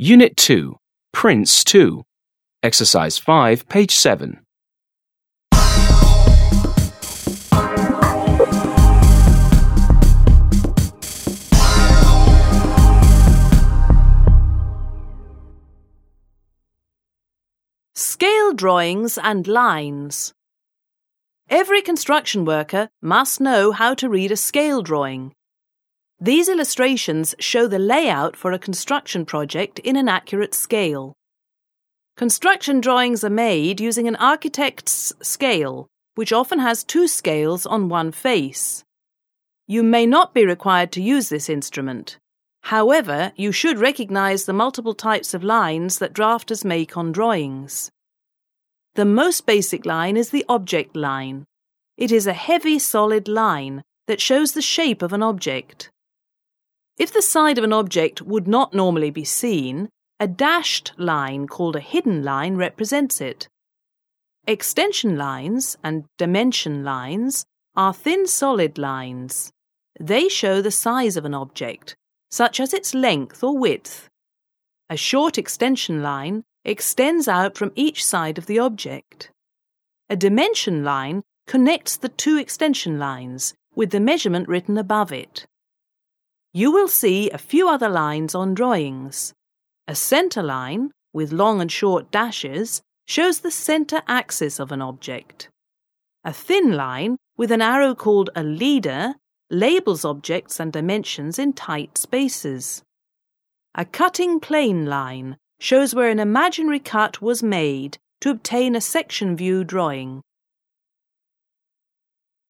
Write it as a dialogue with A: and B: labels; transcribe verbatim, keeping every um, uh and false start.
A: Unit two, Prince two. Exercise five, page seven.
B: Scale drawings and lines. Every construction worker must know how to read a scale drawing. These illustrations show the layout for a construction project in an accurate scale. Construction drawings are made using an architect's scale, which often has two scales on one face. You may not be required to use this instrument. However, you should recognize the multiple types of lines that drafters make on drawings. The most basic line is the object line. It is a heavy, solid line that shows the shape of an object. If the side of an object would not normally be seen, a dashed line called a hidden line represents it. Extension lines and dimension lines are thin, solid lines. They show the size of an object, such as its length or width. A short extension line extends out from each side of the object. A dimension line connects the two extension lines with the measurement written above it. You will see a few other lines on drawings. A center line, with long and short dashes, shows the center axis of an object. A thin line, with an arrow called a leader, labels objects and dimensions in tight spaces. A cutting plane line shows where an imaginary cut was made to obtain a section view drawing.